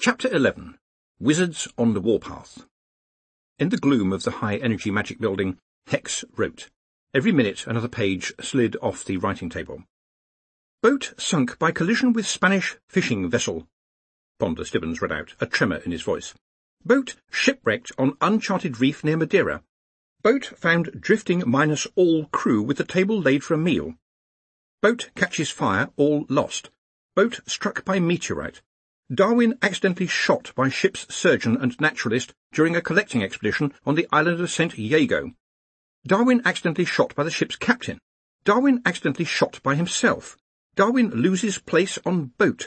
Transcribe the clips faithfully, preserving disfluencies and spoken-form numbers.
Chapter eleven. Wizards on the Warpath. In the gloom of the high-energy magic building, Hex wrote. Every minute another page slid off the writing table. Boat sunk by collision with Spanish fishing vessel. Ponder Stibbons read out, a tremor in his voice. Boat shipwrecked on uncharted reef near Madeira. Boat found drifting minus all crew with the table laid for a meal. Boat catches fire, all lost. Boat struck by meteorite. Darwin accidentally shot by ship's surgeon and naturalist during a collecting expedition on the island of Saint Jago. Darwin accidentally shot by the ship's captain. Darwin accidentally shot by himself. Darwin loses place on boat.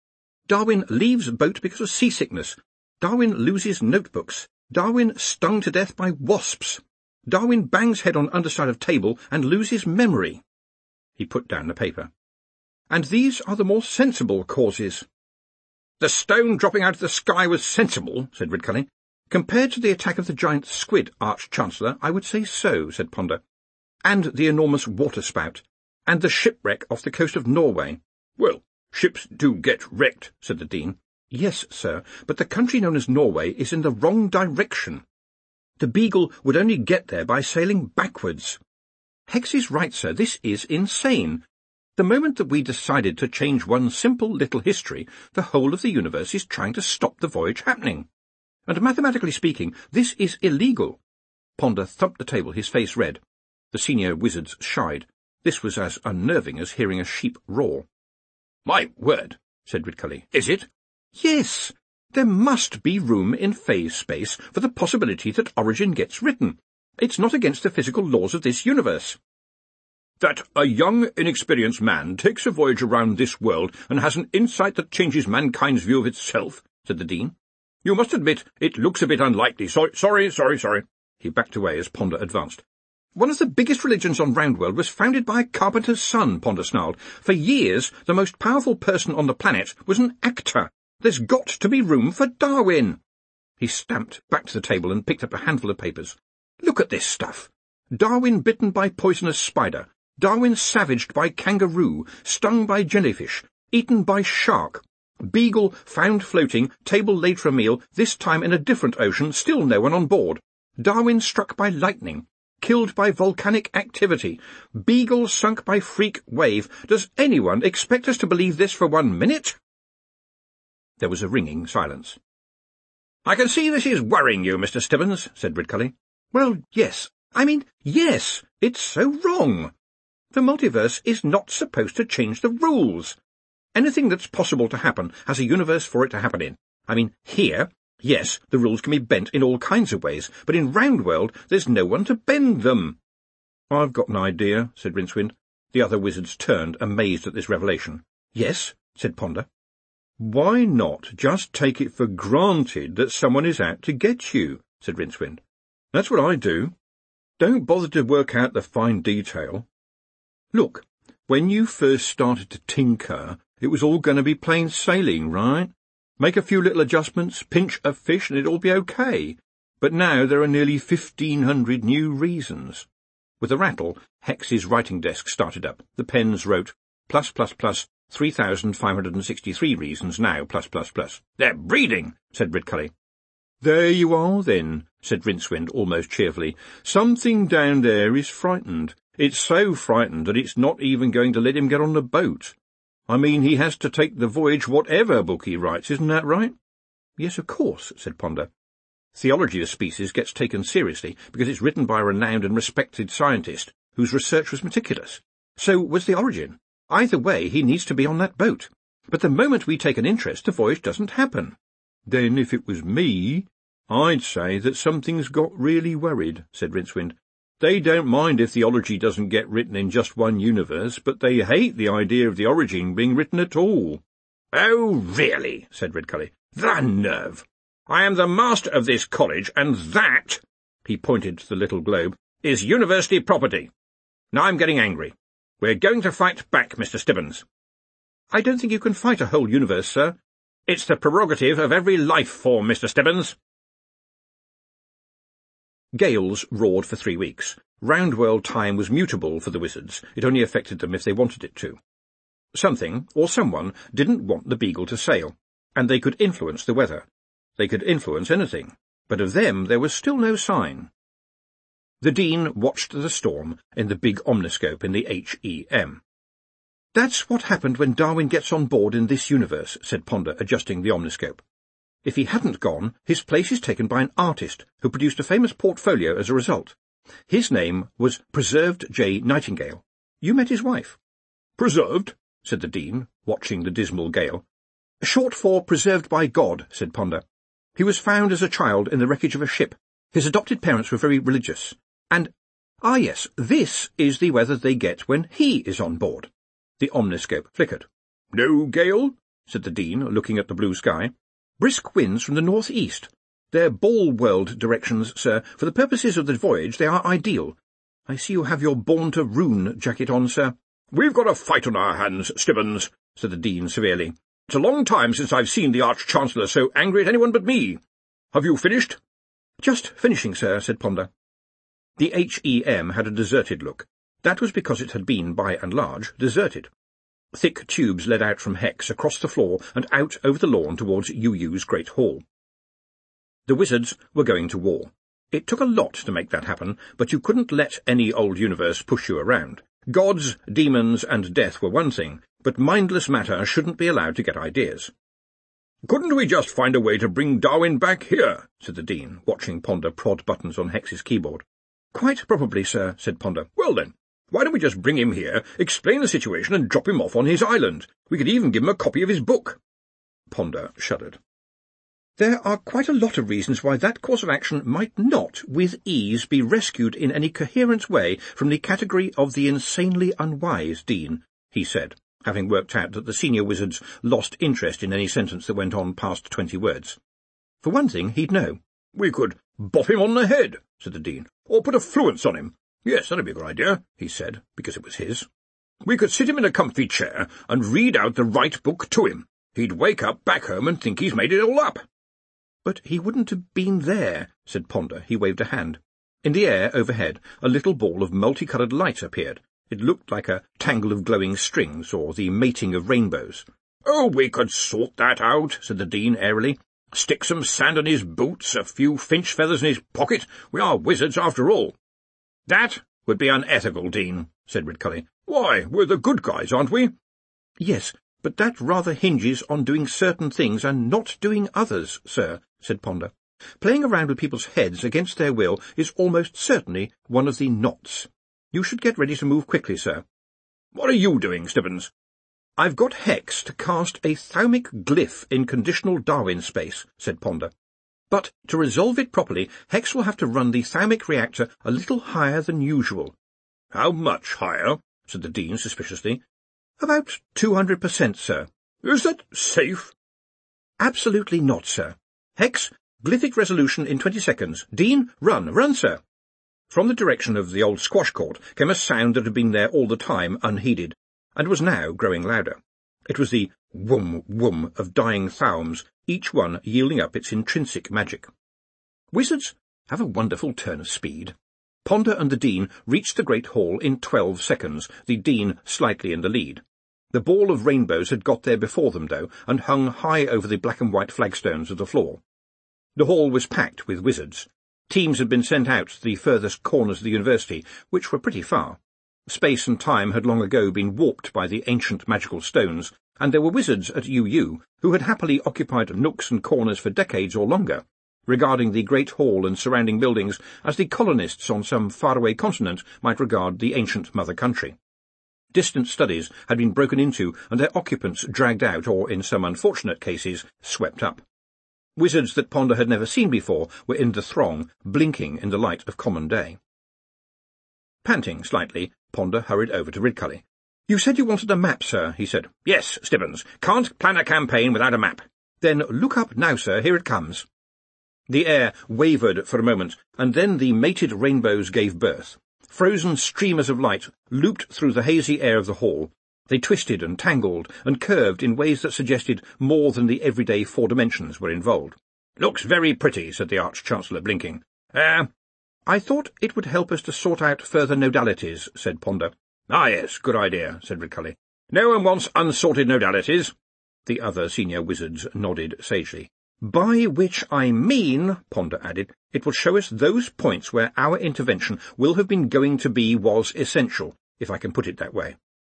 Darwin leaves boat because of seasickness. Darwin loses notebooks. Darwin stung to death by wasps. Darwin bangs head on underside of table and loses memory. He put down the paper. And these are the more sensible causes. The stone dropping out of the sky was sensible, said Ridcully. Compared to the attack of the giant squid, Arch-Chancellor, I would say so, said Ponder. And the enormous waterspout. And the shipwreck off the coast of Norway. Well, ships do get wrecked, said the Dean. Yes, sir, but the country known as Norway is in the wrong direction. The Beagle would only get there by sailing backwards. Hex is right, sir, this is insane. The moment that we decided to change one simple little history, the whole of the universe is trying to stop the voyage happening. And mathematically speaking, this is illegal. Ponder thumped the table, his face red. The senior wizards shied. This was as unnerving as hearing a sheep roar. My word, said Ridcully. Is it? Yes. There must be room in phase space for the possibility that Origin gets written. It's not against the physical laws of this universe. That a young, inexperienced man takes a voyage around this world and has an insight that changes mankind's view of itself, said the Dean. You must admit it looks a bit unlikely. Sorry, sorry, sorry, sorry. He backed away as Ponder advanced. One of the biggest religions on Roundworld was founded by a carpenter's son, Ponder snarled. For years, the most powerful person on the planet was an actor. There's got to be room for Darwin. He stamped back to the table and picked up a handful of papers. Look at this stuff. Darwin bitten by poisonous spider. Darwin savaged by kangaroo, stung by jellyfish, eaten by shark. Beagle found floating, table laid for a meal, this time in a different ocean, still no one on board. Darwin struck by lightning, killed by volcanic activity. Beagle sunk by freak wave. Does anyone expect us to believe this for one minute? There was a ringing silence. I can see this is worrying you, Mister Stibbons, said Ridcully. Well, yes. I mean, yes. It's so wrong. The multiverse is not supposed to change the rules. Anything that's possible to happen has a universe for it to happen in. I mean, here, yes, the rules can be bent in all kinds of ways, but in Roundworld there's no one to bend them. I've got an idea, said Rincewind. The other wizards turned, amazed at this revelation. Yes, said Ponder. Why not just take it for granted that someone is out to get you, said Rincewind. That's what I do. Don't bother to work out the fine detail. Look, when you first started to tinker, it was all going to be plain sailing, right? Make a few little adjustments, pinch a fish, and it'd all be okay. But now there are nearly fifteen hundred new reasons. With a rattle, Hex's writing desk started up. The pens wrote, plus, plus, plus, three thousand five hundred and sixty-three reasons now, plus, plus, plus. They're breeding, said Ridcully. There you are, then, said Rincewind almost cheerfully. Something down there is frightened. It's so frightened that it's not even going to let him get on the boat. I mean, he has to take the voyage whatever book he writes, isn't that right? Yes, of course, said Ponder. Theology of Species gets taken seriously because it's written by a renowned and respected scientist whose research was meticulous. So was the Origin. Either way, he needs to be on that boat. But the moment we take an interest, the voyage doesn't happen. Then if it was me, I'd say that something's got really worried, said Rincewind. They don't mind if theology doesn't get written in just one universe, but they hate the idea of the Origin being written at all. Oh, really, said Ridcully. The nerve! I am the master of this college, and that, he pointed to the little globe, is university property. Now I'm getting angry. We're going to fight back, Mister Stibbons. I don't think you can fight a whole universe, sir. It's the prerogative of every life form, Mister Stibbons. Gales roared for three weeks. Roundworld time was mutable for the wizards. It only affected them if they wanted it to. Something, or someone, didn't want the Beagle to sail. and they could influence the weather. They could influence anything, but of them there was still no sign. The Dean watched the storm in the big omniscope in the H E M. "That's what happened when Darwin gets on board in this universe," said Ponder, adjusting the omniscope. "If he hadn't gone, his place is taken by an artist who produced a famous portfolio as a result. His name was Preserved J. Nightingale. You met his wife." "Preserved?" said the Dean, watching the dismal gale. "Short for Preserved by God," said Ponder. "He was found as a child in the wreckage of a ship. His adopted parents were very religious. And, ah yes, this is the weather they get when he is on board." The omniscope flickered. "No gale?" said the Dean, looking at the blue sky. "Brisk winds from the north-east. They're ball-world directions, sir. For the purposes of the voyage they are ideal. I see you have your Born-to-Ruin jacket on, sir." "We've got a fight on our hands, Stibbons," said the Dean severely. "It's a long time since I've seen the Arch-Chancellor so angry at anyone but me. Have you finished?" "Just finishing, sir," said Ponder. The H E M had a deserted look. That was because it had been, by and large, deserted. Thick tubes led out from Hex across the floor and out over the lawn towards U U's Great Hall. The Wizards were going to war. It took a lot to make that happen, but you couldn't let any old universe push you around. Gods, demons, and death were one thing, but mindless matter shouldn't be allowed to get ideas. "Couldn't we just find a way to bring Darwin back here?" said the Dean, watching Ponder prod buttons on Hex's keyboard. "Quite probably, sir," said Ponder. "Well then, why don't we just bring him here, explain the situation, and drop him off on his island? We could even give him a copy of his book." Ponder shuddered. "There are quite a lot of reasons why that course of action might not, with ease, be rescued in any coherent way from the category of the insanely unwise, Dean," he said, having worked out that the senior wizards lost interest in any sentence that went on past twenty words. "For one thing, he'd know." "We could bop him on the head," said the Dean, "or put a fluence on him. Yes, that'd be a good idea," he said, because it was his. "We could sit him in a comfy chair and read out the right book to him. He'd wake up back home and think he's made it all up." "But he wouldn't have been there," said Ponder. He waved a hand. In the air overhead, a little ball of multicoloured light appeared. It looked like a tangle of glowing strings, or the mating of rainbows. "Oh, we could sort that out," said the Dean airily. "Stick some sand on his boots, a few finch feathers in his pocket. We are wizards after all." "That would be unethical, Dean," said Ridcully. "Why, we're the good guys, aren't we?" "Yes, but that rather hinges on doing certain things and not doing others, sir," said Ponder. "Playing around with people's heads against their will is almost certainly one of the knots. You should get ready to move quickly, sir." "What are you doing, Stibbons?" "I've got Hex to cast a thaumic glyph in conditional Darwin space," said Ponder. "But to resolve it properly, Hex will have to run the thaumic reactor a little higher than usual." "How much higher?" said the Dean suspiciously. "About two hundred percent, sir." "Is that safe?" "Absolutely not, sir. Hex, glyphic resolution in twenty seconds. Dean, run, run, sir." From the direction of the old squash court came a sound that had been there all the time, unheeded, and was now growing louder. It was the whoom, whoom of dying thaums, each one yielding up its intrinsic magic. Wizards have a wonderful turn of speed. Ponder and the Dean reached the Great Hall in twelve seconds, the Dean slightly in the lead. The ball of rainbows had got there before them, though, and hung high over the black and white flagstones of the floor. The hall was packed with wizards. Teams had been sent out to the furthest corners of the university, which were pretty far. Space and time had long ago been warped by the ancient magical stones, and there were wizards at U U who had happily occupied nooks and corners for decades or longer, regarding the Great Hall and surrounding buildings as the colonists on some faraway continent might regard the ancient mother country. Distant studies had been broken into and their occupants dragged out or, in some unfortunate cases, swept up. Wizards that Ponder had never seen before were in the throng, blinking in the light of common day. Panting slightly, Ponder hurried over to Ridcully. "You said you wanted a map, sir," he said. "Yes, Stibbons. Can't plan a campaign without a map." "Then look up now, sir. Here it comes." The air wavered for a moment, and then the mated rainbows gave birth. Frozen streamers of light looped through the hazy air of the hall. They twisted and tangled and curved in ways that suggested more than the everyday four dimensions were involved. "Looks very pretty," said the Arch-Chancellor, blinking. Uh, I thought it would help us to sort out further nodalities," said Ponder. "Ah, yes, good idea," said Ridcully. "No one wants unsorted nodalities." The other senior wizards nodded sagely. By which I mean, Ponder added, it will show us those points where our intervention will have been going to be was essential, if I can put it that way.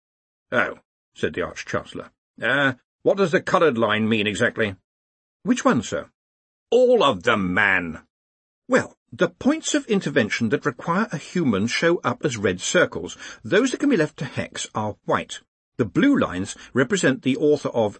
Oh, said the Arch-Chancellor. Uh, what does the coloured line mean exactly? Which one, sir? All of them, man. Well, the points of intervention that require a human show up as red circles. Those that can be left to Hex are white. The blue lines represent the author of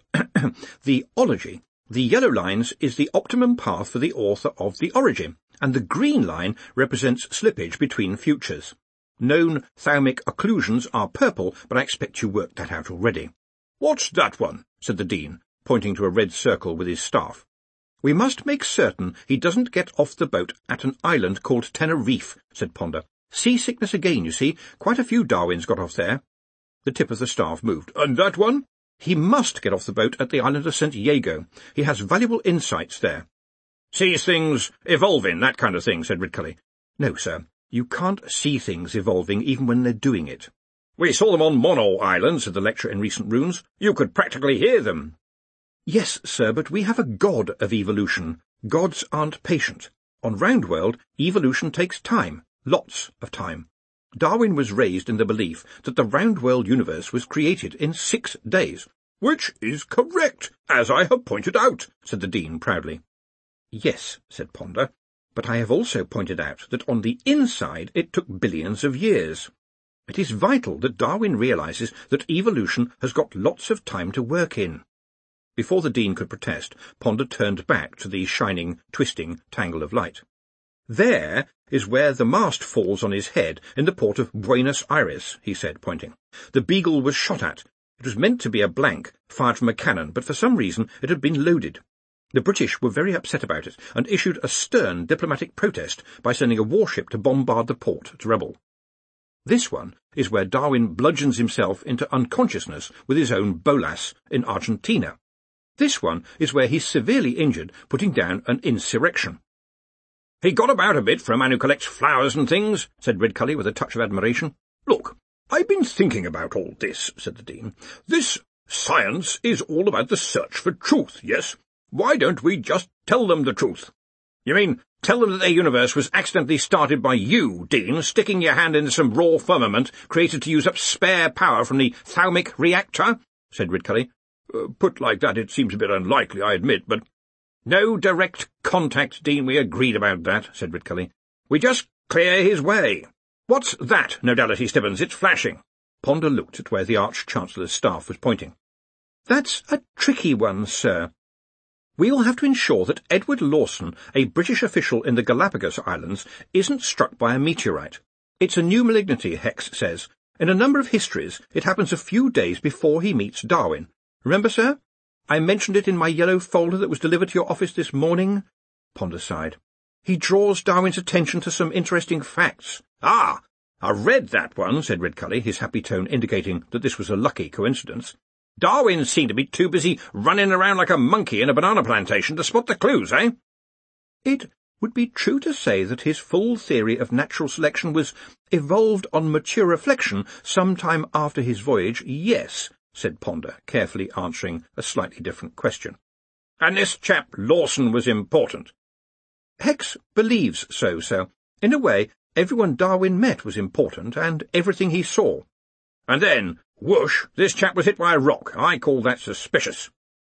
the ology. The yellow lines is the optimum path for the author of the origin, and the green line represents slippage between futures. Known thaumic occlusions are purple, but I expect you worked that out already. What's that one? Said the Dean, pointing to a red circle with his staff. We must make certain he doesn't get off the boat at an island called Tenerife, said Ponder. Seasickness again, you see. Quite a few Darwins got off there. The tip of the staff moved. And that one? He must get off the boat at the island of Saint Jago. He has valuable insights there. Sees things evolving, that kind of thing, said Ridcully. No, sir. You can't see things evolving even when they're doing it. We saw them on Mono Island, said the lecturer in recent runes. You could practically hear them. Yes, sir, but we have a god of evolution. Gods aren't patient. On Roundworld, evolution takes time. Lots of time. Darwin was raised in the belief that the Roundworld universe was created in six days. Which is correct, as I have pointed out, said the Dean proudly. Yes, said Ponder, but I have also pointed out that on the inside it took billions of years. It is vital that Darwin realizes that evolution has got lots of time to work in. Before the Dean could protest, Ponder turned back to the shining, twisting tangle of light. There is where the mast falls on his head in the port of Buenos Aires, he said, pointing. The Beagle was shot at. It was meant to be a blank, fired from a cannon, but for some reason it had been loaded. The British were very upset about it, and issued a stern diplomatic protest by sending a warship to bombard the port to rebel. This one is where Darwin bludgeons himself into unconsciousness with his own bolas in Argentina. This one is where he's severely injured, putting down an insurrection. He got about a bit for a man who collects flowers and things, said Ridcully with a touch of admiration. Look, I've been thinking about all this, said the Dean. This science is all about the search for truth, yes? Why don't we just tell them the truth? You mean, tell them that their universe was accidentally started by you, Dean, sticking your hand into some raw firmament created to use up spare power from the thaumic reactor? Said Ridcully. Uh, put like that, it seems a bit unlikely, I admit, but... No direct contact, Dean, we agreed about that, said Ridcully. We just clear his way. What's that, Nodality Stibbons? It's flashing. Ponder looked at where the Arch-Chancellor's staff was pointing. That's a tricky one, sir. We'll have to ensure that Edward Lawson, a British official in the Galapagos Islands, isn't struck by a meteorite. It's a new malignity, Hex says. In a number of histories, it happens a few days before he meets Darwin. Remember, sir? I mentioned it in my yellow folder that was delivered to your office this morning. Ponder sighed. He draws Darwin's attention to some interesting facts. Ah, I read that one, said Ridcully, his happy tone indicating that this was a lucky coincidence. Darwin seemed to be too busy running around like a monkey in a banana plantation to spot the clues, eh? It would be true to say that his full theory of natural selection was evolved on mature reflection some time after his voyage, yes, said Ponder, carefully answering a slightly different question. And this chap Lawson was important. Hex believes so, sir. In a way, everyone Darwin met was important, and everything he saw. And then, whoosh, this chap was hit by a rock. I call that suspicious.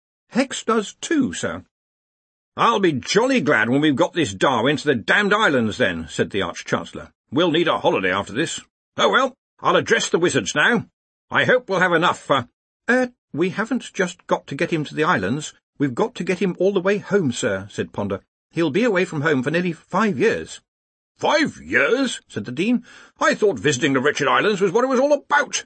Hex does too, sir. I'll be jolly glad when we've got this Darwin to the damned islands, then, said the Arch-Chancellor. We'll need a holiday after this. Oh, well, I'll address the wizards now. I hope we'll have enough for... Uh, we haven't just got to get him to the islands. We've got to get him all the way home, sir, said Ponder. He'll be away from home for nearly five years. Five years? Said the Dean. I thought visiting the wretched islands was what it was all about.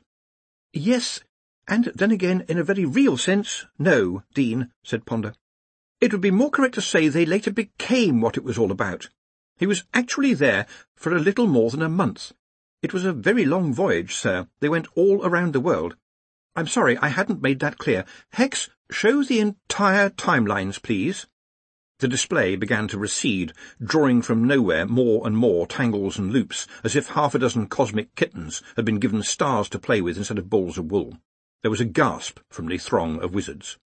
Yes, and then again, in a very real sense, no, Dean, said Ponder. It would be more correct to say they later became what it was all about. He was actually there for a little more than a month. It was a very long voyage, sir. They went all around the world. I'm sorry, I hadn't made that clear. Hex, show the entire timelines, please. The display began to recede, drawing from nowhere more and more tangles and loops, as if half a dozen cosmic kittens had been given stars to play with instead of balls of wool. There was a gasp from the throng of wizards.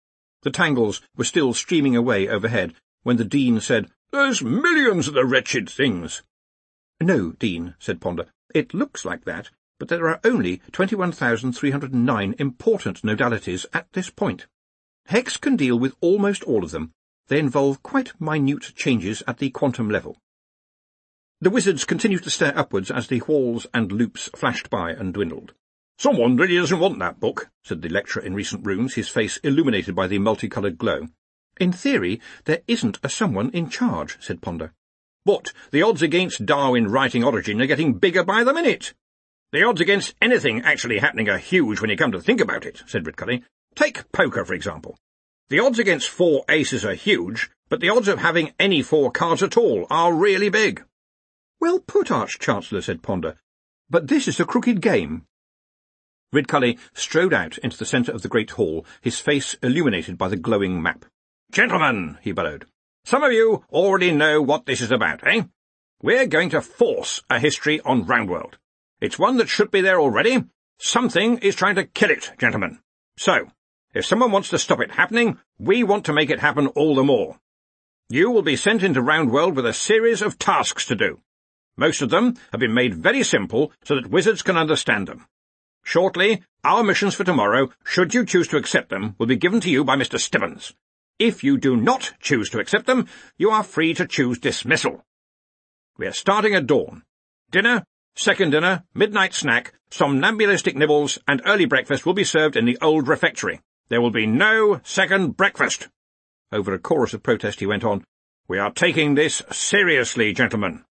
The tangles were still streaming away overhead when the Dean said, "There's millions of the wretched things." "No, Dean," said Ponder. "It looks like that, but there are only twenty-one thousand three hundred nine important nodalities at this point. Hex can deal with almost all of them. They involve quite minute changes at the quantum level." The wizards continued to stare upwards as the walls and loops flashed by and dwindled. "Someone really doesn't want that book," said the lecturer in recent rooms, his face illuminated by the multicoloured glow. "In theory, there isn't a someone in charge," said Ponder. "But the odds against Darwin writing Origin are getting bigger by the minute." "The odds against anything actually happening are huge when you come to think about it," said Ridcully. "Take poker, for example. The odds against four aces are huge, but the odds of having any four cards at all are really big." "Well put, Arch-Chancellor," said Ponder. "But this is a crooked game." Ridcully strode out into the centre of the great hall, his face illuminated by the glowing map. "Gentlemen," he bellowed, "some of you already know what this is about, eh? We're going to force a history on Roundworld. It's one that should be there already. Something is trying to kill it, gentlemen. So, if someone wants to stop it happening, we want to make it happen all the more. You will be sent into Roundworld with a series of tasks to do. Most of them have been made very simple so that wizards can understand them. Shortly, our missions for tomorrow, should you choose to accept them, will be given to you by Mister Stibbons. If you do not choose to accept them, you are free to choose dismissal. We are starting at dawn. Dinner, second dinner, midnight snack, somnambulistic nibbles, and early breakfast will be served in the old refectory. There will be no second breakfast." Over a chorus of protest he went on, "We are taking this seriously, gentlemen.